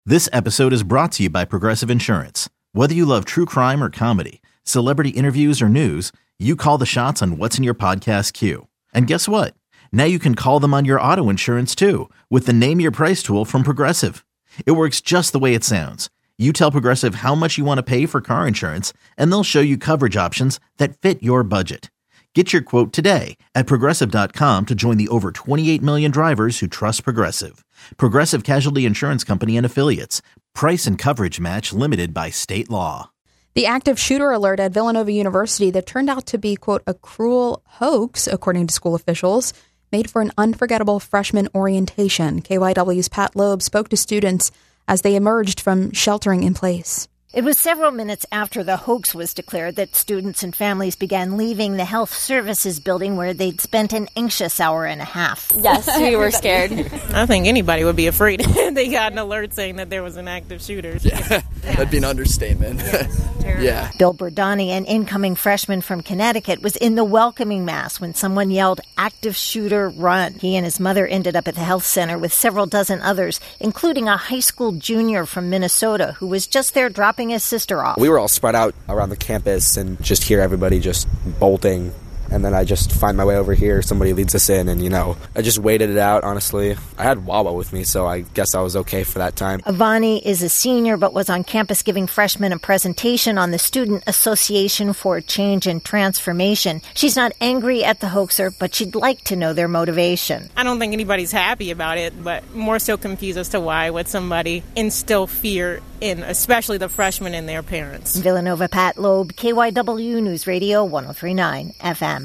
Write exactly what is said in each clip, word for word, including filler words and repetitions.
This episode is brought to you by Progressive Insurance. Whether you love true crime or comedy, celebrity interviews or news, you call the shots on what's in your podcast queue. And guess what? Now you can call them on your auto insurance too with the Name Your Price tool from Progressive. It works just the way it sounds. You tell Progressive how much you want to pay for car insurance, and they'll show you coverage options that fit your budget. Get your quote today at Progressive dot com to join the over twenty-eight million drivers who trust Progressive. Progressive Casualty Insurance Company and Affiliates. Price and coverage match limited by state law. The active shooter alert at Villanova University that turned out to be, quote, a cruel hoax, according to school officials, made for an unforgettable freshman orientation. K Y W's Pat Loeb spoke to students as they emerged from sheltering in place. It was several minutes after the hoax was declared that students and families began leaving the health services building where they'd spent an anxious hour and a half. Yes, we were scared. I think anybody would be afraid if they got an alert saying that there was an active shooter. Yeah, yeah. That'd be an understatement. Yes, yeah. Bill Burdani, an incoming freshman from Connecticut, was in the welcoming mass when someone yelled, "Active shooter, run." He and his mother ended up at the health center with several dozen others, including a high school junior from Minnesota who was just there dropping his sister off. We were all spread out around the campus and just hear everybody just bolting. And then I just find my way over here. Somebody leads us in, and, you know, I just waited it out, honestly. I had Wawa with me, so I guess I was okay for that time. Avani is a senior, but was on campus giving freshmen a presentation on the Student Association for Change and Transformation. She's not angry at the hoaxer, but she'd like to know their motivation. I don't think anybody's happy about it, but more so confused as to why would somebody instill fear in, especially the freshmen and their parents. Villanova, Pat Loeb, K Y W News Radio, one oh three point nine F M.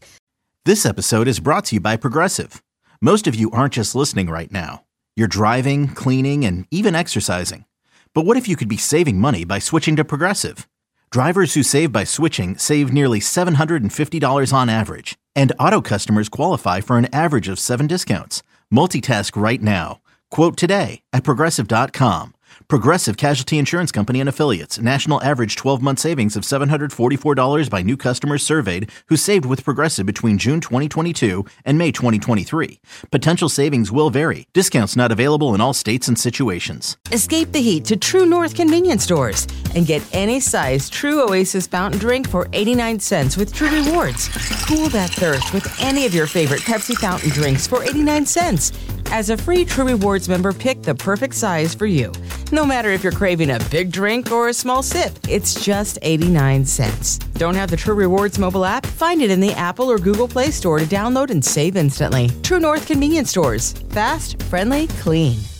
This episode is brought to you by Progressive. Most of you aren't just listening right now. You're driving, cleaning, and even exercising. But what if you could be saving money by switching to Progressive? Drivers who save by switching save nearly seven hundred fifty dollars on average. And auto customers qualify for an average of seven discounts. Multitask right now. Quote today at Progressive dot com. Progressive Casualty Insurance Company and Affiliates. National average twelve-month savings of seven hundred forty-four dollars by new customers surveyed who saved with Progressive between June twenty twenty-two and May twenty twenty-three. Potential savings will vary. Discounts not available in all states and situations. Escape the heat to True North convenience stores and get any size True Oasis fountain drink for eighty-nine cents with True Rewards. Cool that thirst with any of your favorite Pepsi fountain drinks for eighty-nine cents. As a free True Rewards member, pick the perfect size for you. No matter if you're craving a big drink or a small sip, it's just eighty-nine cents. Don't have the True Rewards mobile app? Find it in the Apple or Google Play Store to download and save instantly. True North convenience stores. Fast, friendly, clean.